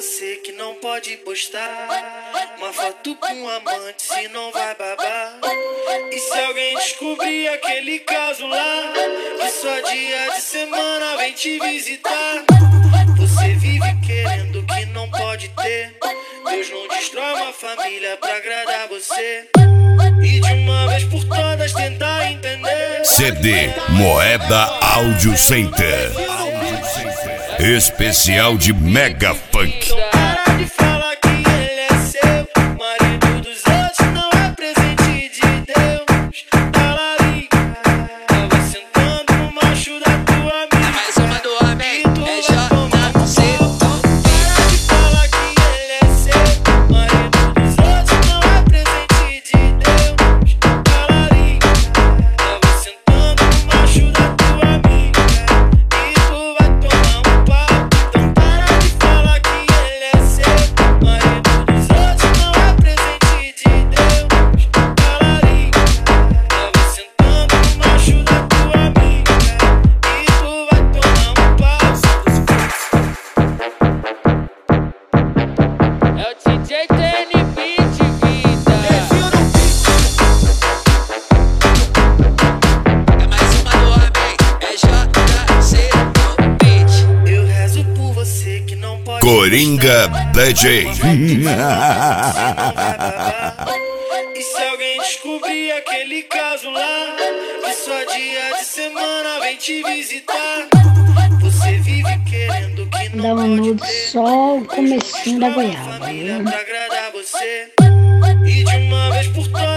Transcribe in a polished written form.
você que não pode postar uma foto com um amante, se não vai babar. E se alguém descobrir aquele caso lá, que só dia de semana vem te visitar. Você vive querendo que não pode ter. Deus não destrói uma família pra agradar você. E de uma vez por todas tentar entender. CD Moeda Audio Center. Especial de Mega Funk. Então para de falar que ele é seu. Marido dos outros não é presente de Deus. Talarica, tava sentando no macho da tua amiga. É mais uma do homem, é JC. Para de falar que ele é seu. Marido dos outros não é presente de Deus. Talarica, tava sentando no macho da tua amiga. E tu vai tomar um pau. Então para de falar que ele é seu. Marido dos outros não é presente de Deus. Talarica, tava sentando no macho da tua amiga. E tu vai tomar um pau. É o DJ TNB de vida. É mais uma do homem, é JC no beat. Eu rezo por você que não pode. Coringa DJ. E se alguém descobrir aquele caso lá, que só dia de semana vem te visitar. Você vive querendo que Dá não um pode nudo ter. só o comecinho da goiaba, Família viu? pra agradar você. E de uma vez por todas